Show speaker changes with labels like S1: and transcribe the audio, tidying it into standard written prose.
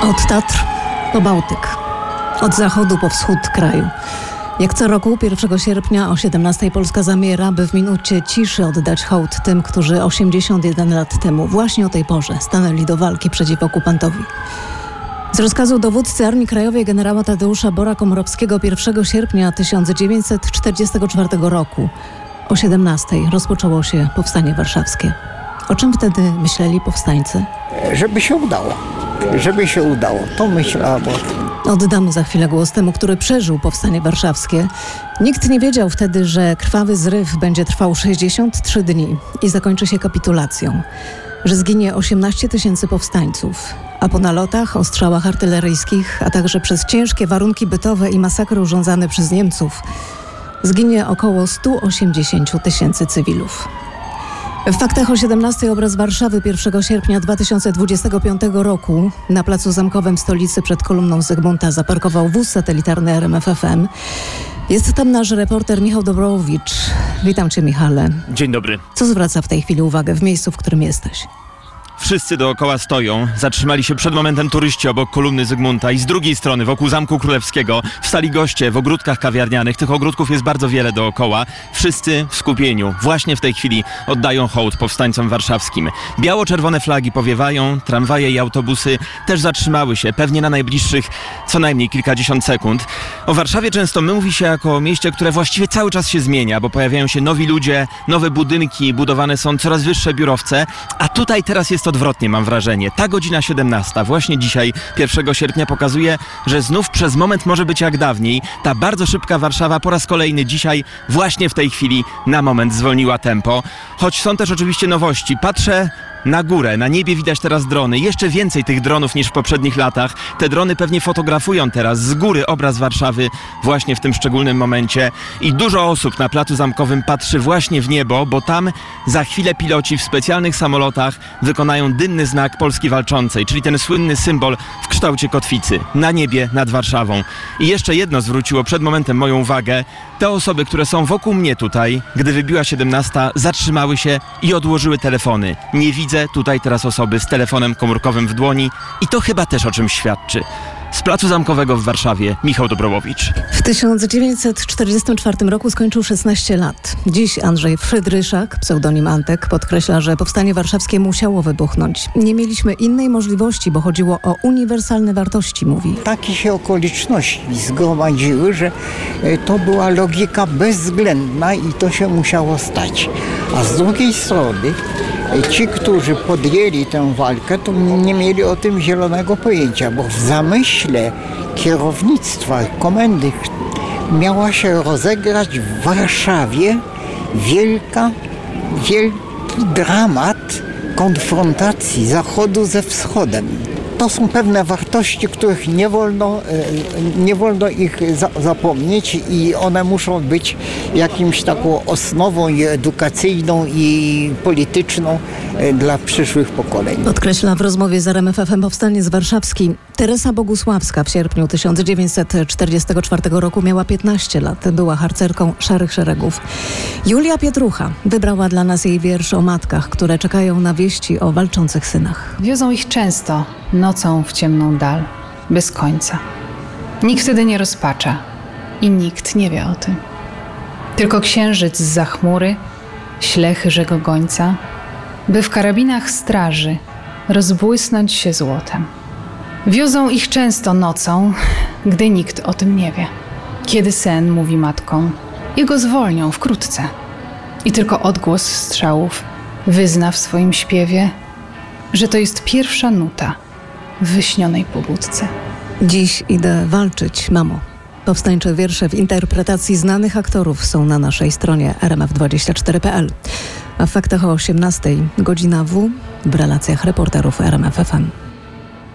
S1: Od Tatr po Bałtyk, od zachodu po wschód kraju. Jak co roku 1 sierpnia o 17 Polska zamiera, by w minucie ciszy oddać hołd tym, którzy 81 lat temu właśnie o tej porze stanęli do walki przeciw okupantowi. Z rozkazu dowódcy Armii Krajowej generała Tadeusza Bora-Komorowskiego 1 sierpnia 1944 roku o 17 rozpoczęło się Powstanie Warszawskie. O czym wtedy myśleli powstańcy?
S2: Żeby się udało. To myślałam o tym.
S1: Oddamy za chwilę głos temu, który przeżył Powstanie Warszawskie. Nikt nie wiedział wtedy, że krwawy zryw będzie trwał 63 dni i zakończy się kapitulacją. Że zginie 18 000 powstańców, a po nalotach, ostrzałach artyleryjskich, a także przez ciężkie warunki bytowe i masakry urządzane przez Niemców zginie około 180 000 cywilów. W faktach o 17 obraz Warszawy 1 sierpnia 2025 roku na Placu Zamkowym w stolicy przed kolumną Zygmunta zaparkował wóz satelitarny RMFFM. Jest tam nasz reporter Michał Dobrowicz. Witam Cię, Michale.
S3: Dzień dobry.
S1: Co zwraca w tej chwili uwagę w miejscu, w którym jesteś?
S3: Wszyscy dookoła stoją. Zatrzymali się przed momentem turyści obok kolumny Zygmunta i z drugiej strony wokół Zamku Królewskiego wstali goście w ogródkach kawiarnianych. Tych ogródków jest bardzo wiele dookoła. Wszyscy w skupieniu. Właśnie w tej chwili oddają hołd powstańcom warszawskim. Biało-czerwone flagi powiewają, tramwaje i autobusy też zatrzymały się, pewnie na najbliższych co najmniej kilkadziesiąt sekund. O Warszawie często mówi się jako o mieście, które właściwie cały czas się zmienia, bo pojawiają się nowi ludzie, nowe budynki, budowane są coraz wyższe biurowce, a tutaj teraz jest odwrotnie, mam wrażenie. Ta godzina 17, właśnie dzisiaj, 1 sierpnia, pokazuje, że znów przez moment może być jak dawniej. Ta bardzo szybka Warszawa po raz kolejny dzisiaj, właśnie w tej chwili, na moment zwolniła tempo. Choć są też oczywiście nowości. Patrzę na górę, na niebie widać teraz drony. Jeszcze więcej tych dronów niż w poprzednich latach. Te drony pewnie fotografują teraz z góry obraz Warszawy właśnie w tym szczególnym momencie. I dużo osób na Placu Zamkowym patrzy właśnie w niebo, bo tam za chwilę piloci w specjalnych samolotach wykonają dymny znak Polski Walczącej, czyli ten słynny symbol w kształcie kotwicy na niebie nad Warszawą. I jeszcze jedno zwróciło przed momentem moją uwagę. Te osoby, które są wokół mnie tutaj, gdy wybiła 17, zatrzymały się i odłożyły telefony. Nie widzę tutaj teraz osoby z telefonem komórkowym w dłoni i to chyba też o czymś świadczy. Z Placu Zamkowego w Warszawie Michał Dobrowicz.
S1: W 1944 roku skończył 16 lat. Dziś Andrzej Frydryszak, pseudonim Antek, podkreśla, że Powstanie Warszawskie musiało wybuchnąć. Nie mieliśmy innej możliwości, bo chodziło o uniwersalne wartości, mówi.
S2: Takie się okoliczności zgromadziły, że to była logika bezwzględna i to się musiało stać. A z drugiej strony ci, którzy podjęli tę walkę, to nie mieli o tym zielonego pojęcia, bo w zamyśle kierownictwa, komendy miała się rozegrać w Warszawie wielki dramat konfrontacji Zachodu ze Wschodem. To są pewne wartości, których nie wolno ich zapomnieć i one muszą być jakimś taką osnową i edukacyjną i polityczną dla przyszłych pokoleń.
S1: Podkreśla w rozmowie z RMFFM Powstaniec Warszawski. Teresa Bogusławska w sierpniu 1944 roku miała 15 lat. Była harcerką Szarych Szeregów. Julia Pietrucha wybrała dla nas jej wiersz o matkach, które czekają na wieści o walczących synach.
S4: Wiozą ich często nocą w ciemną dal, bez końca. Nikt wtedy nie rozpacza i nikt nie wie o tym. Tylko księżyc zza chmury, śle chyrzego gońca, by w karabinach straży rozbłysnąć się złotem. Wiozą ich często nocą, gdy nikt o tym nie wie. Kiedy sen mówi matkom, jego zwolnią wkrótce. I tylko odgłos strzałów wyzna w swoim śpiewie, że to jest pierwsza nuta w wyśnionej pobudce.
S1: Dziś idę walczyć, mamo. Powstańcze wiersze w interpretacji znanych aktorów są na naszej stronie rmf24.pl. A w faktach o 18:00 godzina W w relacjach reporterów RMFFM.